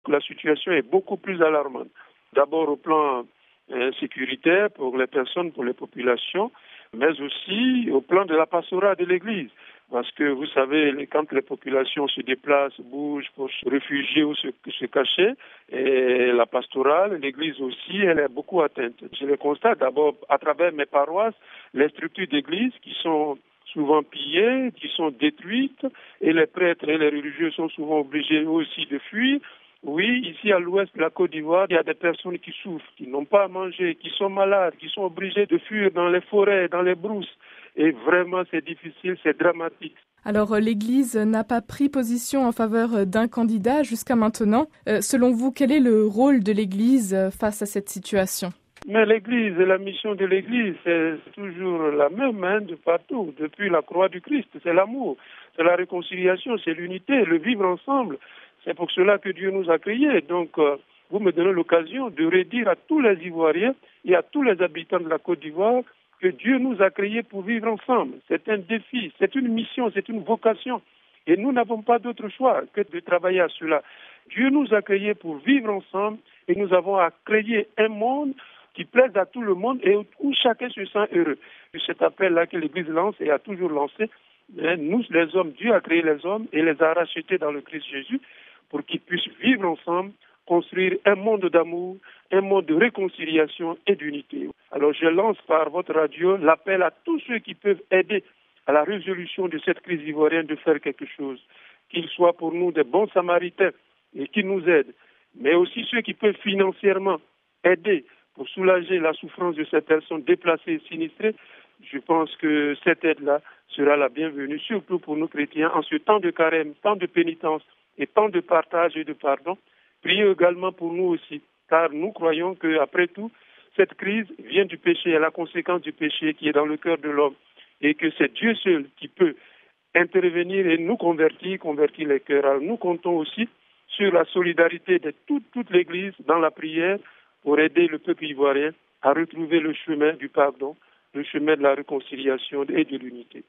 la situation est beaucoup plus alarmante. D'abord au plan sécuritaire pour les personnes, pour les populations, mais aussi au plan de la pastorale de l'Église. Parce que vous savez, quand les populations se déplacent, bougent pour se réfugier ou se cacher, et la pastorale, l'Église aussi, elle est beaucoup atteinte. Je le constate d'abord à travers mes paroisses, les structures d'Église qui sont souvent pillées, qui sont détruites, et les prêtres et les religieux sont souvent obligés aussi de fuir. Oui, ici à l'ouest de la Côte d'Ivoire, il y a des personnes qui souffrent, qui n'ont pas à manger, qui sont malades, qui sont obligées de fuir dans les forêts, dans les brousses. Et vraiment, c'est difficile, c'est dramatique. Alors, l'Église n'a pas pris position en faveur d'un candidat jusqu'à maintenant. Selon vous, quel est le rôle de l'Église face à cette situation ? Mais l'Église et la mission de l'Église, c'est toujours la même de partout, depuis la croix du Christ. C'est l'amour, c'est la réconciliation, c'est l'unité, le vivre ensemble. C'est pour cela que Dieu nous a créés. Donc, vous me donnez l'occasion de redire à tous les Ivoiriens et à tous les habitants de la Côte d'Ivoire que Dieu nous a créés pour vivre ensemble. C'est un défi, c'est une mission, c'est une vocation. Et nous n'avons pas d'autre choix que de travailler à cela. Dieu nous a créés pour vivre ensemble et nous avons à créer un monde qui plaise à tout le monde et où chacun se sent heureux. Cet appel-là que l'Église lance et a toujours lancé, nous les hommes, Dieu a créé les hommes et les a rachetés dans le Christ Jésus pour qu'ils puissent vivre ensemble, construire un monde d'amour, un monde de réconciliation et d'unité. Alors je lance par votre radio l'appel à tous ceux qui peuvent aider à la résolution de cette crise ivoirienne de faire quelque chose, qu'ils soient pour nous des bons samaritains et qu'ils nous aident, mais aussi ceux qui peuvent financièrement aider pour soulager la souffrance de ces personnes déplacées et sinistrées. Je pense que cette aide-là sera la bienvenue, surtout pour nous chrétiens, en ce temps de carême, temps de pénitence et temps de partage et de pardon. Priez également pour nous aussi, car nous croyons qu'après tout, cette crise vient du péché, et la conséquence du péché qui est dans le cœur de l'homme, et que c'est Dieu seul qui peut intervenir et nous convertir les cœurs. Alors nous comptons aussi sur la solidarité de toute l'Église dans la prière pour aider le peuple ivoirien à retrouver le chemin du pardon, le chemin de la réconciliation et de l'unité.